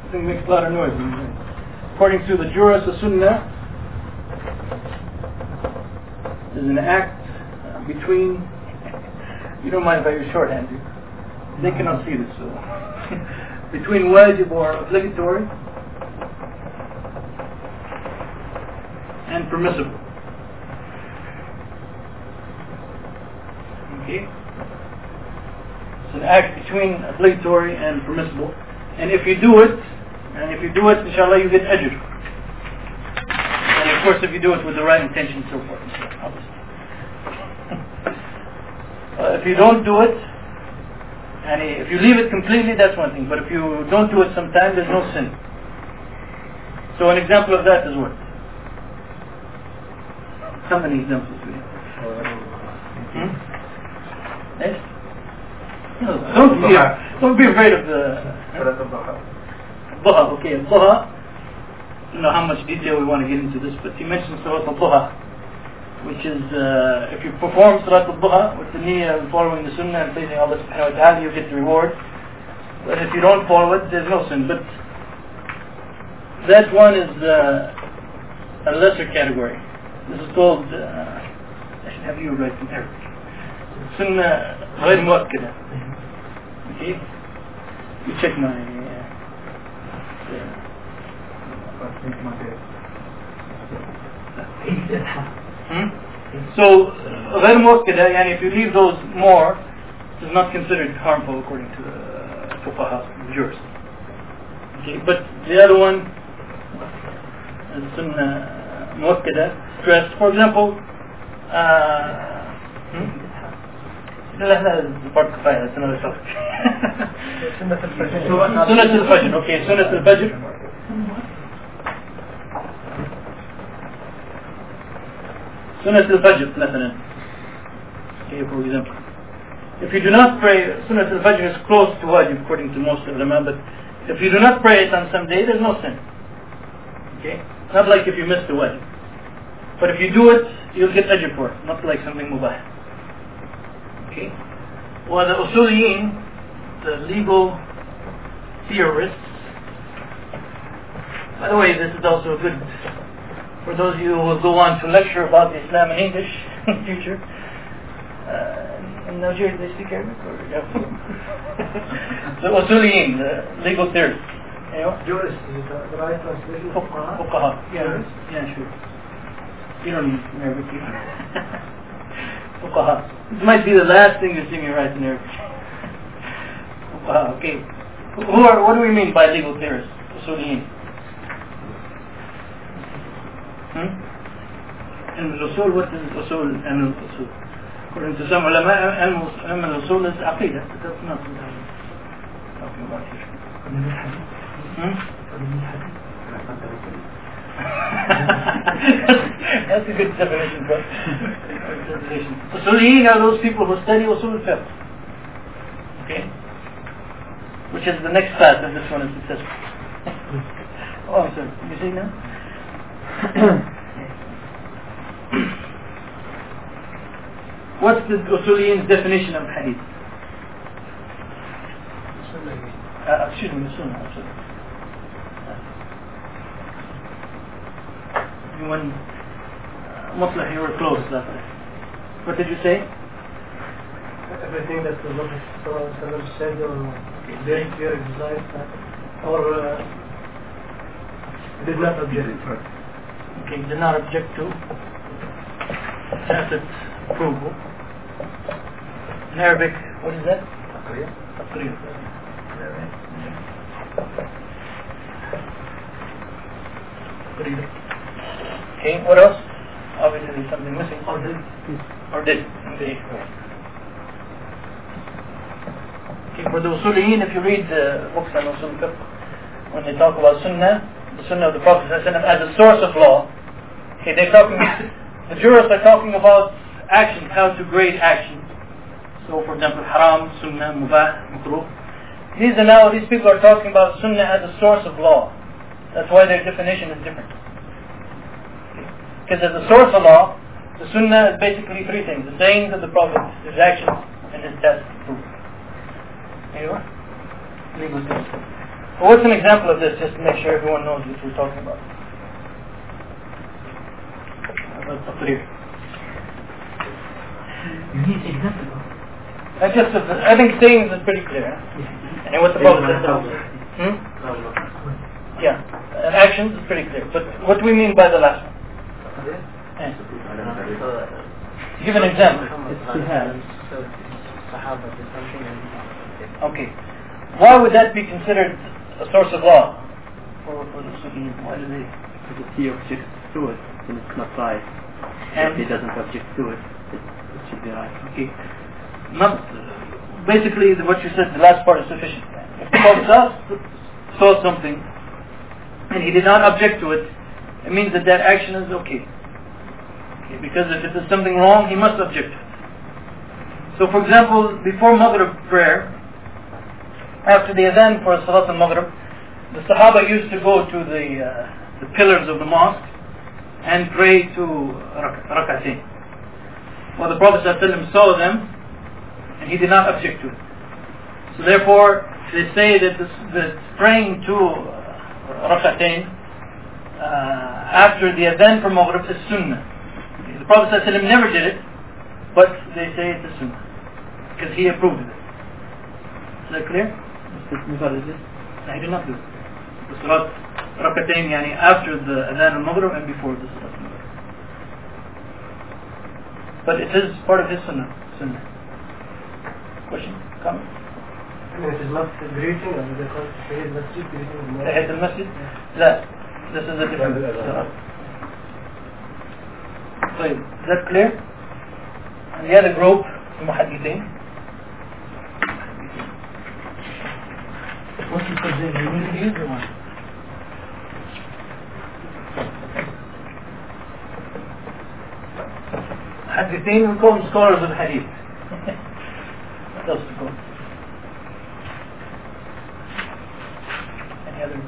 thing makes a lot of noise. According to the Juras of Sunnah, is an act between. You don't mind if I use shorthand, do? They cannot see this, so between wajib or obligatory and permissible. Okay, it's an act between obligatory and permissible, and if you do it, inshallah, you get ajr. And of course, if you do it with the right intention, so forth and so on, obviously. If you don't do it, and if you leave it completely, that's one thing. But if you don't do it sometime, there's no sin. So an example of that is what? How many examples do we have? Yes? No, don't be afraid of the Duha. Okay, Duha. I don't know how much detail we want to get into this, but he mentioned Salat al-Duha, which is if you perform Salat al-Duha with the niyyah and following the Sunnah and pleasing Allah subhanahu wa ta'ala, you get the reward. But if you don't follow it, there's no sin. But that one is a lesser category. This is called, I should have you write in Arabic, Sunnah غير مؤكدة. Okay? You check my So غير مؤكدة, يعني if you leave those more, it is not considered harmful according to the fuqaha, the jurists. Okay, but the other one is sunnah مؤكدة, stressed. For example, لا part كفاية, that's another topic. سنة الفجر. Okay, سنة الفجر. سنة الفجر مثلا. Okay, for example, if you do not pray, Sunnah al-Fajr is close to wajib according to most ulama, but if you do not pray it on some day, there's no sin. Okay, not like if you miss the wajib, but if you do it, you'll get ajr for it, not like something mubah. Okay, well, the usuliyin, the legal theorists. By the way, this is also good for those of you who will go on to lecture about Islam in English in the future. In Nigeria, they speak Arabic? Or, yeah. The usuliyin, the legal theorists. Jurists, is the right translation? Fuqaha. Yeah, sure. You don't need Arabic either. Fuqaha. It might be the last thing you see me write in Arabic. Okay. What do we mean by legal theorists? Usuliyin. And al-usul, what is al-usul and al-usul? According to some ulama, al-usul is aqidah, but that's not what I'm talking about here. That's a good definition, bro. Usuliyin are those people who study usul al-fiqh. Okay? Which is the next class if this one is successful. Oh, I'm sorry. You see now? What's the usuliyin's definition of hadith? Excuse me, the sunnah. When Mutlah, you were close last time. What did you say? Everything that the Prophet said or did here in his life, or did not object. Okay, did not object to tacit approval. In Arabic, what is that? Taqrir. Okay, what else? Obviously there's something missing. Or did. Okay. Okay, for the usuliyin, if you read the books on usul fiqh, when they talk about sunnah, the sunnah of the Prophet as a source of law, okay, they're talking, the jurists are talking about action, how to grade action. So for example, haram, sunnah, mubah, makruh. These people are talking about sunnah as a source of law. That's why their definition is different. Because as a source of law, the sunnah is basically three things: the sayings of the Prophet, his actions, and his test proof. Legal things. What's an example of this, just to make sure everyone knows what we're talking about? You need example. I think sayings is pretty clear. And what's the Prophet said? Yeah, and actions is pretty clear. But what do we mean by the last one? Give an example. Okay. Why would that be considered a source of law for the Sufi? Why do they? Because he objects to it, and it's not right. And if he doesn't object to it, it should be right. Okay. Not basically what you said. The last part is sufficient. If the Prophet saw something and he did not object to it, it means that action is okay. Because if it is something wrong, he must object to it. So, for example, before Maghrib prayer, after the adhan for Salat al-Maghrib, the Sahaba used to go to the pillars of the mosque and pray to rak'atayn. Well, the Prophet ﷺ saw them and he did not object to it. So therefore, they say that praying to rak'atayn after the adhan for Maghrib is sunnah. The Prophet ﷺ never did it, but they say it's a sunnah because he approved of it. Is that clear? No, he did not do it. The Salat rak'atayn after the adhan al-Maghrib and before the Salat al-Maghrib. But it is part of his sunnah. Question? Comment? It is not greeting, or they call it Tahiyat al-Masjid, greeting. Tahiyat al-Masjid? No. This is a different salat. So, is that clear? And the other group, the Muhaddithin. What is the you need to use the one? Muhaddithin, we call them scholars of Hadith. What else to call them? Any other?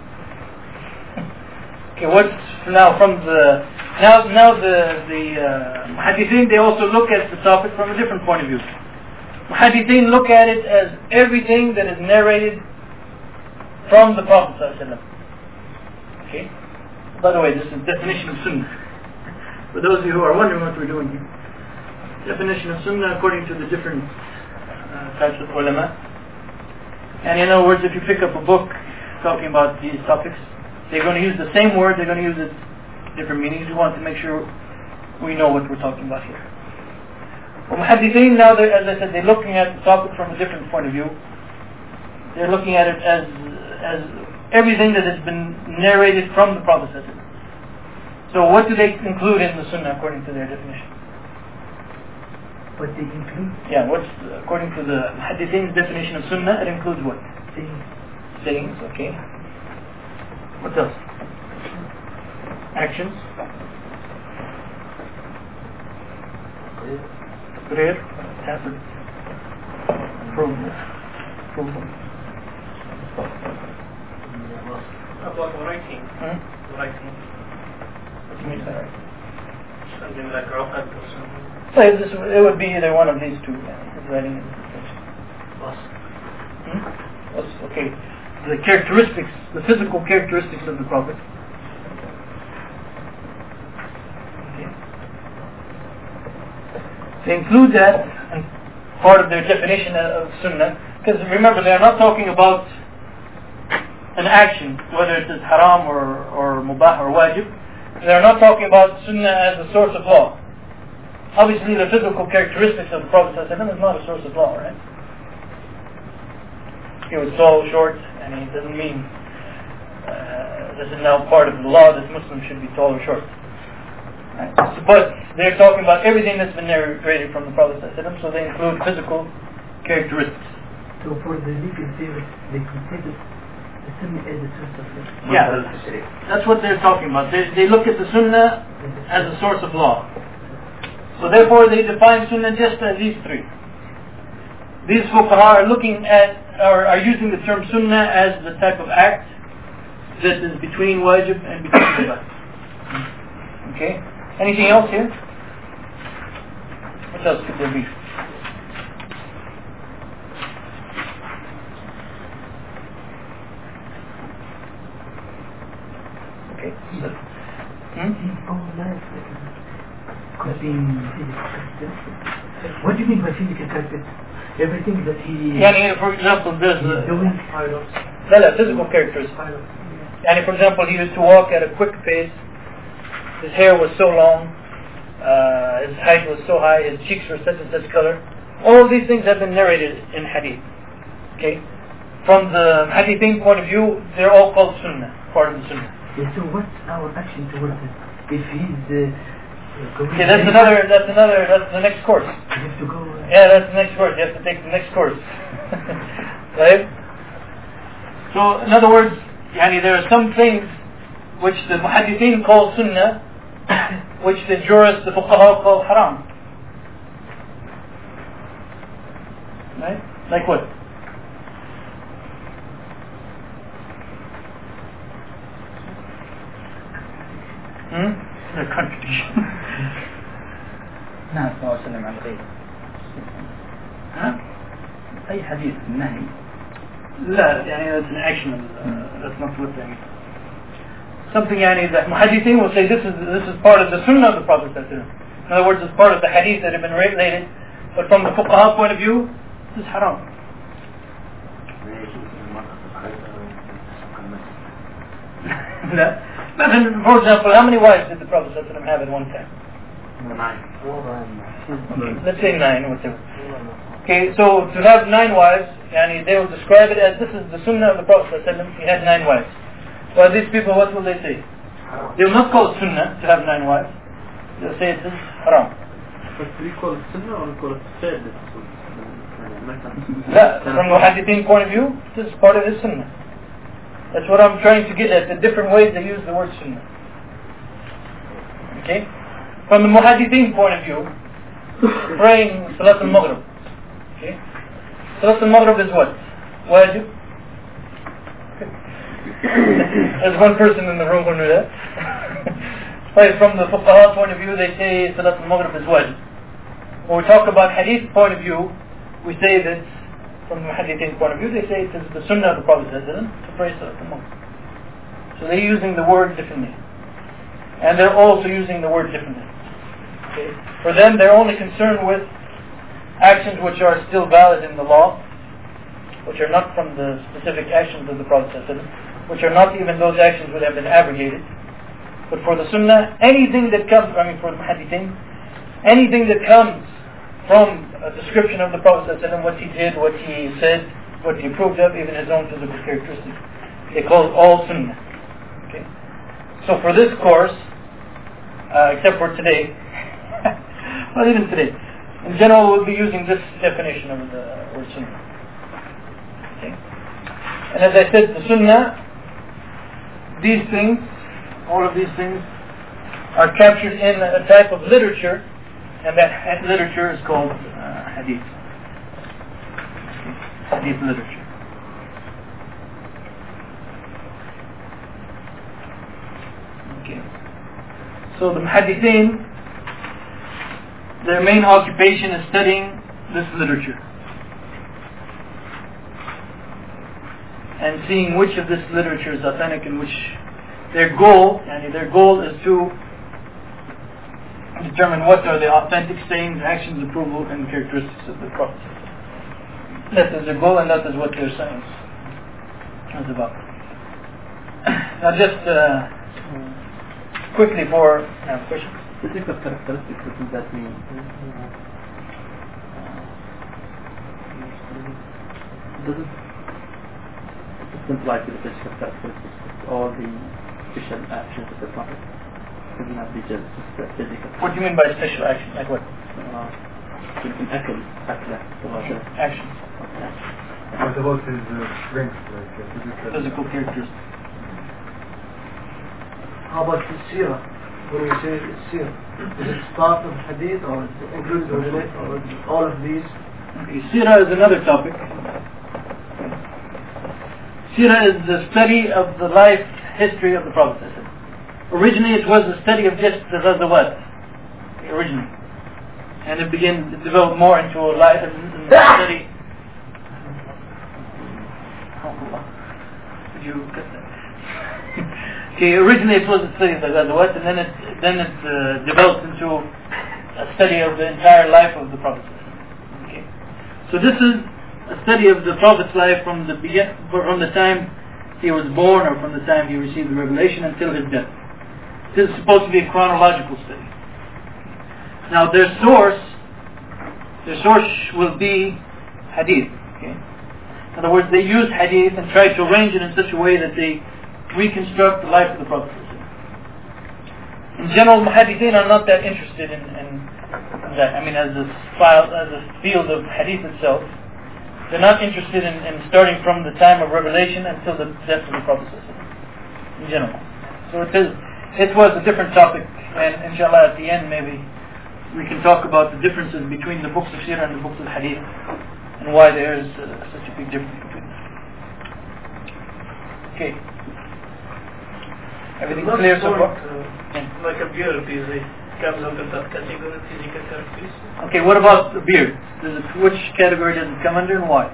Okay, what's now from the Muhaddithin, they also look at the topic from a different point of view. Muhaddithin look at it as everything that is narrated from the Prophet ﷺ. Okay? By the way, this is the definition of Sunnah. For those of you who are wondering what we're doing here. Definition of Sunnah according to the different types of ulama. And in other words, if you pick up a book talking about these topics, they're going to use the same word, they're going to use it different meanings. We want to make sure we know what we're talking about here. Well, Muhaddithin now, as I said, they're looking at the topic from a different point of view. They're looking at it as everything that has been narrated from the Prophet. So what do they include in the Sunnah according to their definition? What they include? Yeah, according to the Muhaddithin's definition of Sunnah, it includes what? Sayings, okay. What else? Actions. Prayer. Effort. Approval. About writing. Writing. What do you mean by writing? Something like Raqad or something. So it would be either one of these two. Writing and okay. The characteristics, the physical characteristics of the Prophet. Okay. They include that and part of their definition of Sunnah, because remember, they are not talking about an action, whether it is haram or mubah or wajib. They are not talking about Sunnah as a source of law. Obviously, the physical characteristics of the Prophet ﷺ is not a source of law, right? He was tall, short, and it doesn't mean this is now part of the law that Muslims should be tall or short. Right? But they're talking about everything that's been narrated from the Prophet ﷺ, so they include physical characteristics. So for the legal theory, they consider the Sunnah as a source of law. Yeah, that's what they're talking about. They look at the Sunnah as a source of law. So therefore they define Sunnah just as these three. These fuqaha are looking at, or are using the term Sunnah as the type of act that is between wajib and between mubah. Okay? Anything else here? What else could there be? Okay. So, Could be physical characteristics. What do you mean by physical characteristics? Everything that he for example, there's doing physical characteristics. For example, he used to walk at a quick pace. His hair was so long. His height was so high. His cheeks were such and such color. All of these things have been narrated in hadith. Okay. From the hadithin point of view, they're all called sunnah, part of the sunnah. Yeah, so what's our action towards it? If he's okay, that's the next course. You have to go. That's the next course. You have to take the next course. Right? So, in other words, there are some things which the muhaddithin call sunnah, which the jurists, the fuqaha call haram. Right? Like what? A contradiction. نهى صلى الله عليه وسلم عن غيره. أي حديث النهي. لا that's an action. That's not what I mean. Something that muhaddithin will say this is part of the sunnah of the Prophet. In other words, it's part of the hadith that have been related, but from the fuqaha point of view, this is haram. For example, how many wives did the Prophet have at one time? 9. Let's say 9, whatever. Okay, so to have 9 wives, they will describe it as this is the sunnah of the Prophet. He had 9 wives. Well, these people, what will they say? They will not call it sunnah to have 9 wives. They'll say this is haram. But do we call it sunnah or we call it fair? From the hadithin point of view, this is part of his sunnah. That's what I'm trying to get at, the different ways they use the word sunnah. Okay? From the muhaddithin point of view, praying Salat al-Maghrib. Okay? Salat al-Maghrib is what? Wajib? There's one person in the room who knew that. From the fuqaha point of view, they say Salat al-Maghrib is wajib. When we talk about hadith point of view, we say that from the hadithin point of view, they say it is the sunnah of the Prophet to pray Salat al-Maghrib. So they're using the word differently. And they're also using the word differently. Okay. For them, they're only concerned with actions which are still valid in the law, which are not from the specific actions of the Prophet, which are not even those actions which have been abrogated. But for the Sunnah, anything that comes, for the Hadithin, anything that comes from a description of the Prophet, what he did, what he said, what he approved of, even his own physical characteristics, they call it all Sunnah. Okay. So for this course, except for today, well, even today, in general, we'll be using this definition of the word Sunnah. Okay. And as I said, the Sunnah, these things, all of these things, are captured in a type of literature, and that literature is called hadith. Hadith literature. Okay. So the muhaddithin, their main occupation is studying this literature and seeing which of this literature is authentic and which their goal is to determine what are the authentic sayings, actions, approval, and characteristics of the Prophet. That is their goal, and that is what their science is about. Now, just quickly for questions. Physical characteristics, what does that mean? Doesn't apply to the physical characteristics, all the special actions of the Prophet. It would not be just physical. What do you mean by special action? Like what? Actions. What about his strength, physical characteristics? How about the seerah? When we say seerah, is it part of hadith or is it included within it, or all of these? Okay, seerah is another topic. Seerah is the study of the life history of the Prophet. Originally it was a study of just the ghazawat, originally. And it began to develop more into a life study. Did you cut that? Okay, originally it was a study of the Ghazawat, and then it developed into a study of the entire life of the Prophet. Okay, so this is a study of the Prophet's life from the time he was born or from the time he received the revelation until his death. This is supposed to be a chronological study. Now their source will be hadith. Okay? In other words, they use hadith and try to arrange it in such a way that they reconstruct the life of the Prophet. In general, muhaddithin are not that interested in that. I mean, as a field of hadith itself, they're not interested in starting from the time of revelation until the death of the Prophet in general. So it was a different topic, and inshallah at the end maybe we can talk about the differences between the books of Sirah and the books of Hadith and why there is such a big difference between them. Okay. Everything clear so far? Like a beard, it comes under that category, physical characteristics. Okay, what about the beard? Which category does it come under and why?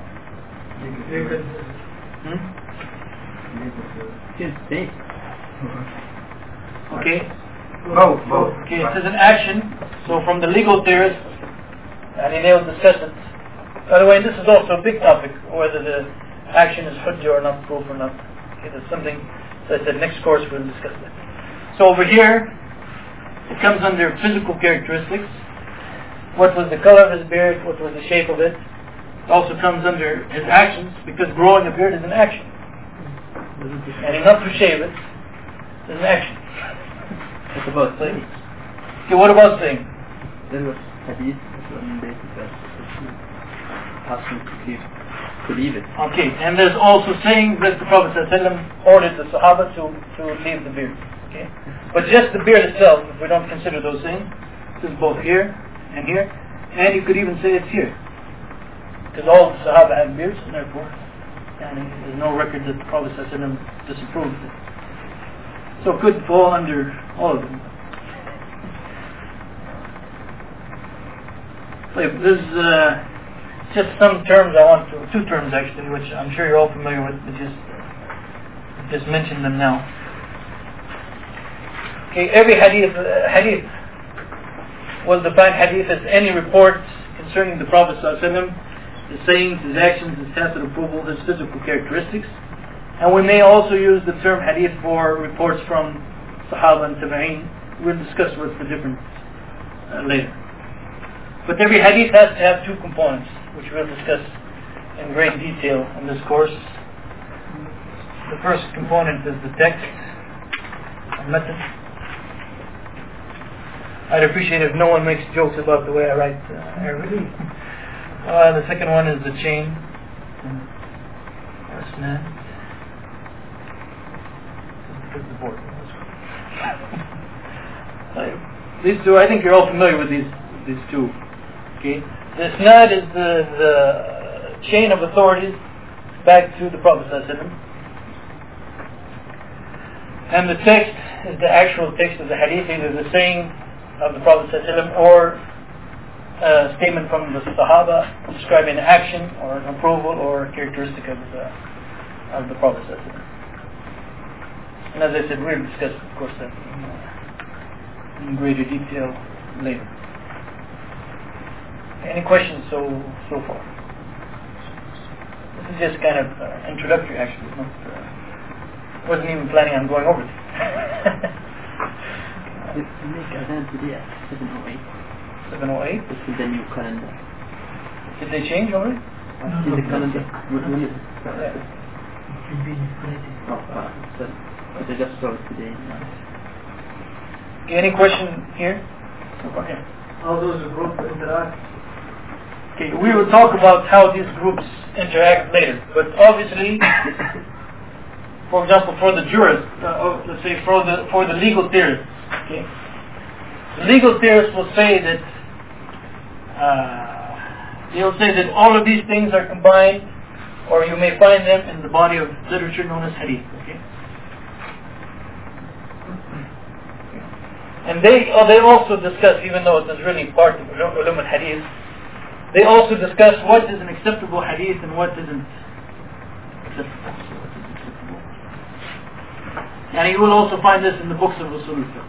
Okay. Both. Okay, it says an action. So from the legal theorists, and they will discuss it. By the way, this is also a big topic, whether the action is hujjah or not, proof or not. Okay, that's something that the next course we'll discuss that. So over here, it comes under physical characteristics. What was the color of his beard? What was the shape of it? It also comes under his actions, because growing a beard is an action. And not to shave it is an action. It's about saying. Okay, what about saying? There was hadith on the basis that asking to leave it. Okay, and there's also saying that the Prophet ﷺ ordered the Sahaba to leave the beard. Okay, but just the beard itself, if we don't consider those things, this is both here, and you could even say it's here, because all the Sahaba had beards, and therefore, there's no record that the Prophet ﷺ disapproved it. So it could fall under all of them. There's just some terms two terms actually, which I'm sure you're all familiar with, but just mention them now. Okay, every hadith was defined hadith as any report concerning the Prophet ﷺ, his sayings, his actions, his tacit approval, his physical characteristics. And we may also use the term hadith for reports from Sahaba and Tabi'een. We'll discuss what's the difference later. But every hadith has to have two components, which we'll discuss in great detail in this course. The first component is the text, method. I'd appreciate if no one makes jokes about the way I write Arabic. The second one is the chain, or snare. The board. These two, I think you're all familiar with these two. Okay, the isnad is the chain of authorities back to the Prophet ﷺ, and the text is the actual text of the hadith, either the saying of the Prophet ﷺ or a statement from the Sahaba describing an action or an approval or a characteristic of the Prophet ﷺ. And as I said, we'll discuss, of course, that in greater detail later. Any questions so far? This is just kind of introductory, actually. Wasn't even planning on going over it. You make Adhan today at 7:08. 7:08? This is the new calendar. Did they change already? In the calendar. When is it? Yeah. It will be Friday. So they just saw it today. Okay, any question here? So far, yeah. How those groups interact? Okay, we will talk about how these groups interact later, but obviously, for example, for the jurists, let's say for the legal theorists, okay, the legal theorists will say that they'll say that all of these things are combined, or you may find them in the body of literature known as hadith. Okay, and they also discuss, even though it is really part of ulum al-hadith, they also discuss what is an acceptable hadith and what isn't acceptable. And you will also find this in the books of Usul al-Fiqh.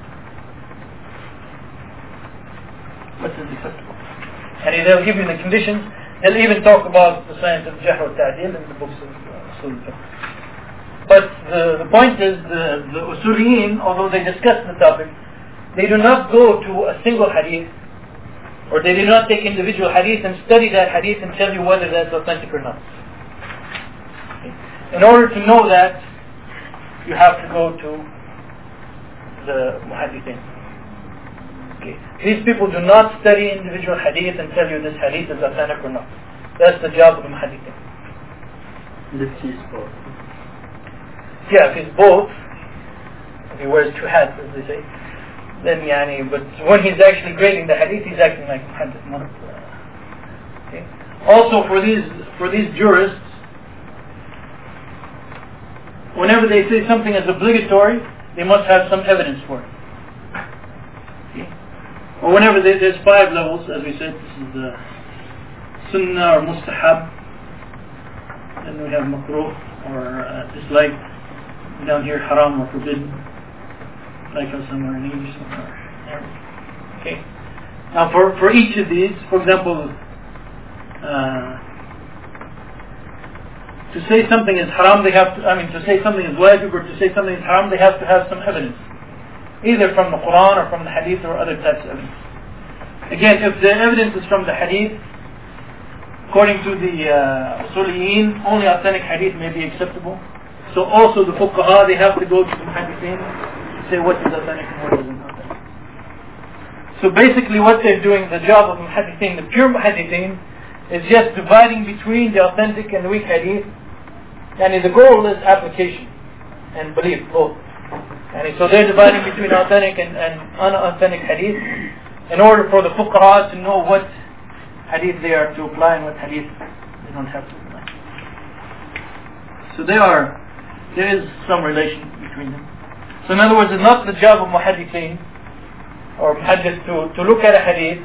What is acceptable? And they'll give you the conditions. They'll even talk about the science of Jahr al-Ta'dil in the books of Usul al-Fiqh. But the point is, the Usuliyin, although they discuss the topic, they do not go to a single hadith, or they do not take individual hadith and study that hadith and tell you whether that's authentic or not. In order to know that, you have to go to the muhaddithin. Okay. These people do not study individual hadith and tell you this hadith is authentic or not. That's the job of the muhaddithin. If he's both. Yeah, if he's both, if he wears two hats, as they say, then but when he's actually grading the hadith, he's acting like muhaddith, not. Okay. Also, for these jurists, whenever they say something is obligatory, they must have some evidence for it. Okay. Or whenever there's 5 levels, as we said, this is the sunnah or mustahab, then we have makruh or dislike, down here haram or forbidden, like how somewhere in English, somewhere in Arabic. Okay. Now for each of these, for example, to say something is haram, to say something is wajib or to say something is haram, they have to have some evidence, either from the Quran or from the hadith or other types of evidence. Again, if the evidence is from the hadith, according to the Usuliyin, only authentic hadith may be acceptable. So also the fuqaha, they have to go to the muhaddithin to say what is authentic and what isn't authentic. So basically what they're doing, the job of the muhaddithin, the pure muhaddithin, is just dividing between the authentic and the weak hadith. And the goal is application and belief, both. And so they're dividing between authentic and unauthentic hadith in order for the fuqaha to know what hadith they are to apply and what hadith they don't have to apply. So there is some relation between them. So in other words, it's not the job of muhaddithin or muhaddith to look at a hadith,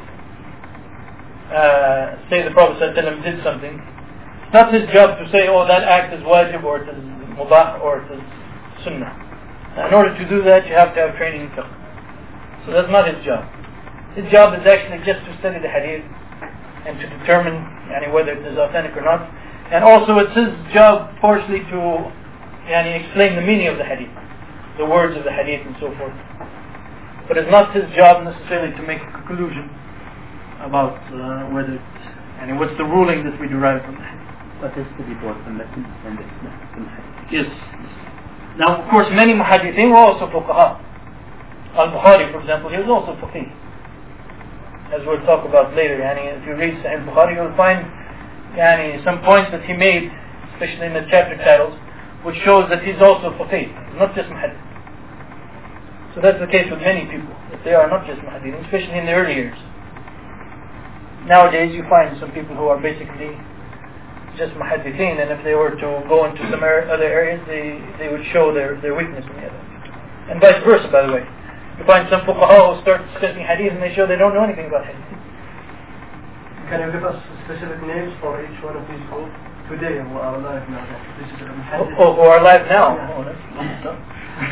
say the Prophet ﷺ did something. It's not his job to say, oh, that act is wajib or it is mubah or it is sunnah. In order to do that, you have to have training in fiqh. So that's not his job. His job is actually just to study the hadith and to determine whether it is authentic or not. And also it's his job partially to explain the meaning of the hadith, the words of the hadith and so forth. But it's not his job necessarily to make a conclusion about whether it's, what's the ruling that we derive from the hadith. But it's to be both the message and the hadith. Yes. Now, of course, many muhaddithin were also fuqaha. Al-Bukhari, for example, he was also faqih. As we'll talk about later. If you read Sahih Bukhari, you'll find some points that he made, especially in the chapter titles, which shows that he's also faqih, not just muhaddith. So that's the case with many people, that they are not just muhaddithin, especially in the early years. Nowadays you find some people who are basically just muhaddithin, and if they were to go into some other areas, they would show their weakness in the other. And vice versa, by the way. You find some fuqaha who start discussing hadith and they show they don't know anything about hadith. Can you give us specific names for each one of these groups today who are alive now? This is who are alive now? Yeah. Oh, that's no.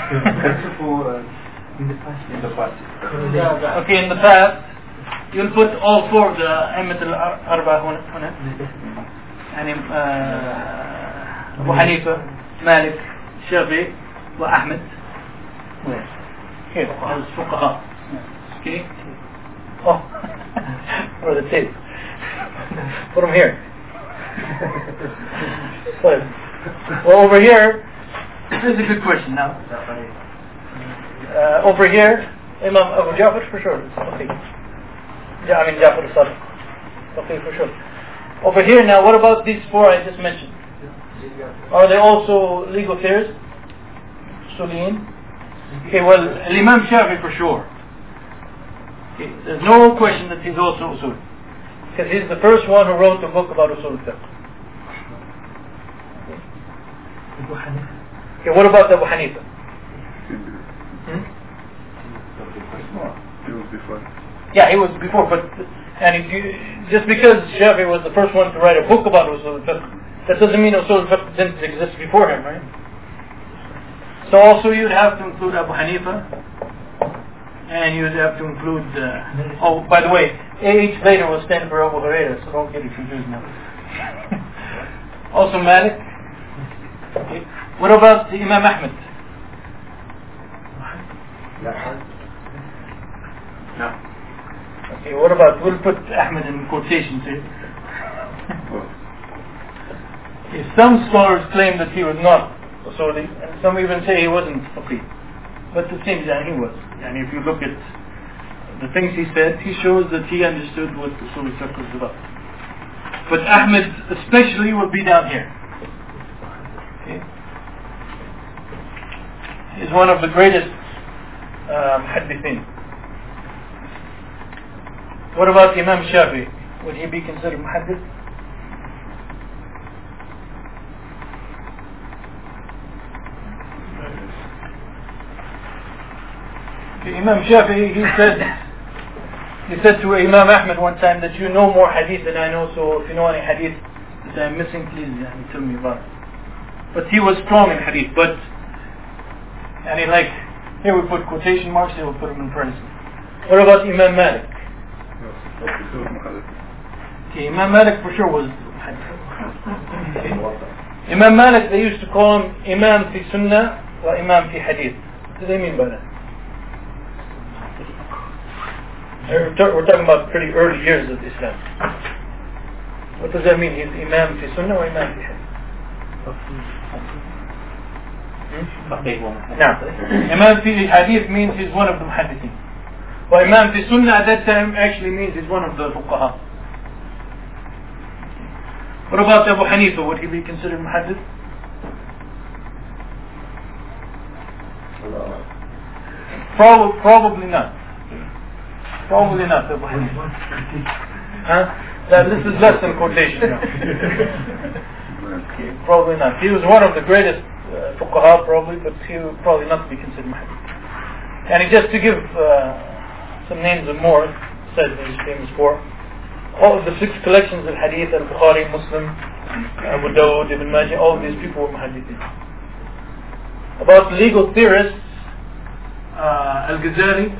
In the past. Okay, in the past, you'll put all 4 of the A'immat al-Arba هنا. Abu Hanifa, Malik, Shafi'i, and Ahmed. Here, as fuqaha. Okay? Oh, for the tape. Put them here. Well, over here, this is a good question now. Over here, Imam Abu Ja'far for sure. Ja'far al-Sadiq. Okay, for sure. Over here now, what about these 4 I just mentioned? Are they also legal theorists? Usuliyin? Okay, well, Imam Shafi'i for sure. Okay, there's no question that he's also Usul. Because he's the first one who wrote a book about Usul al-Fiqh. Okay, what about Abu Hanifa? He was before. Yeah, he was before, but just because Shafi'i was the first one to write a book about Usul al-Fiqh, that doesn't mean Usul al-Fiqh didn't exist before him, right? So also you'd have to include Abu Hanifa, and you'd have to include, oh, by the way, A.H. later will stand for Abu Hurairah, so don't get it confused now. Also Malik. Okay. What about Imam Ahmed? No. Okay, what about, we'll put Ahmed in quotations here. Okay, some scholars claim that he was not Usuli, and some even say he wasn't Faqih. But it seems that he was. And if you look at the things he said, he shows that he understood what Usuli fiqh was about. But Ahmed especially will be down here. Okay. He's one of the greatest muhaddithin. What about Imam Shafi? Would he be considered muhaddith? Okay, Imam Shafi, he said to Imam Ahmed one time that you know more hadith than I know, so if you know any hadith that I'm missing, please tell me about it. But he was strong in hadith, but here we put quotation marks, here we put them in parentheses. What about Imam Malik? Okay, Imam Malik for sure was okay. Imam Malik, they used to call him Imam fi Sunnah or Imam fi Hadith. What do they mean by that? We're talking about pretty early years of Islam. What does that mean? He's Imam fi Sunnah or Imam fi Hadith? Now, Imam fi Hadith means he's one of the muhaddithin. Well, Imam fi Sunnah at that time actually means he's one of the fuqaha. What about Abu Hanifa? Would he be considered muhaddith? Probably not. Probably not Abu Hanifa. This is less than quotation now. Okay, probably not. He was one of the greatest fuqaha probably, but he would probably not be considered muhaddith. And just to give some names of more, said that he's famous for, all of the 6 collections of hadith, al-Bukhari, Muslim, Abu Dawud, Ibn Majah, all of these people were muhaddithin. About legal theorists, Al-Ghazali,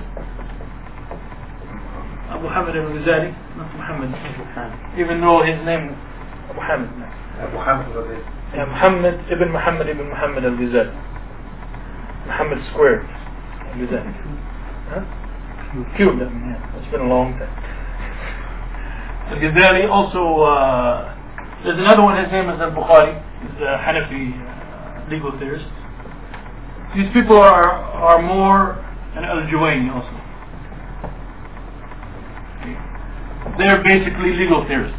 Abu Hamid al-Ghazali, not Muhammad, even though his name Abu Hamid. Muhammad ibn Muhammad al-Ghazali. Muhammad squared al-Ghazali. Cubed, it's been a long time. Al-Ghazali also, there's another one, his name is Al-Bukhari, he's a Hanafi legal theorist. These people are more, and Al-Juwayni also. They're basically legal theorists.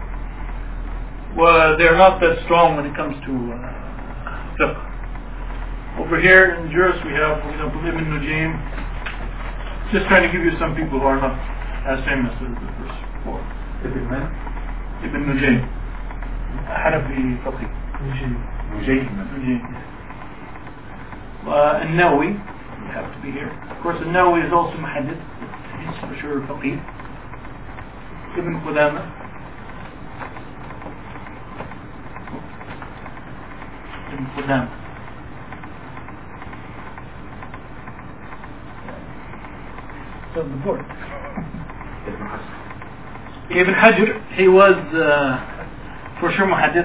Well, they're not that strong when it comes to fiqh. Over here in Juris we have, for example, Ibn Nujim. Just trying to give you some people who are not as famous as the first 4. Ibn Nujim. Hanafi faqih. Nujim. An-Nawawi, you have to be here. Of course, An-Nawawi is also muhaddith. He's for sure faqih. Ibn Qudama. Ibn Qudama. So the board. Ibn Hajar, he was for sure muhaddith.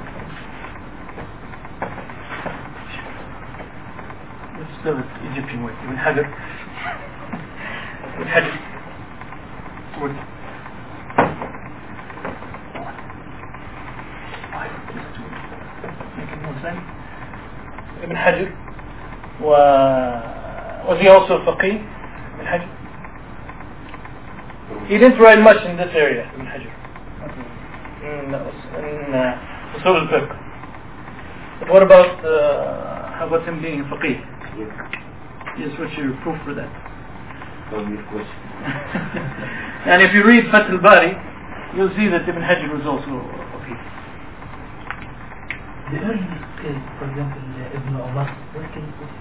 Let's spell it Egyptian way. Ibn Hajar. Ibn Hajar. Ibn Hajar. Was he also faqih? Ibn Hajar. He didn't write much in this area, Ibn Hajar. In Usul al-Fiqh. But what about, how about him being faqih? Yes, what's your proof for that? And if you read Fath al-Bari, you'll see that Ibn Hajar was also faqih. The earliest case, for example, Ibn Umar, what case was it?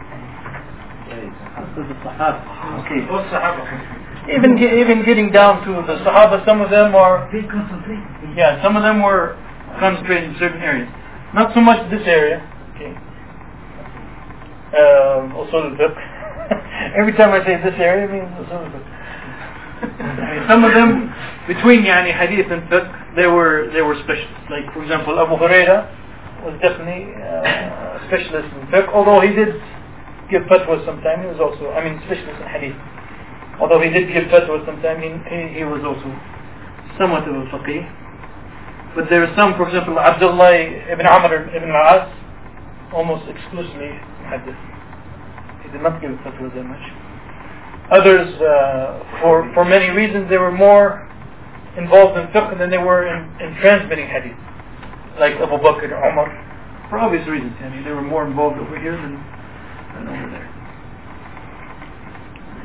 Okay. Even getting down to the Sahaba, some of them are Very concentrated. Yeah, some of them were concentrated in certain areas. Not so much this area. Okay. usul al-fiqh. Every time I say this area, it means usul al-fiqh. Some of them, between hadith and fiqh, they were specialists. Like, for example, Abu Huraira was definitely a specialist in fiqh, although he did give fatwa sometime. He was also, specialist in hadith. Although he did give fatwa sometime, he was also somewhat of a faqih. But there are some, for example, Abdullah ibn Amr ibn al-As, almost exclusively hadith. He did not give fatwa that much. Others, for many reasons, they were more involved in fiqh than they were in transmitting hadith. Like Abu Bakr or Umar. For obvious reasons, they were more involved over here than over there.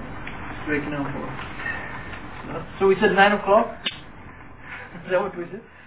Break now for. So we said 9 o'clock? Is that what we said?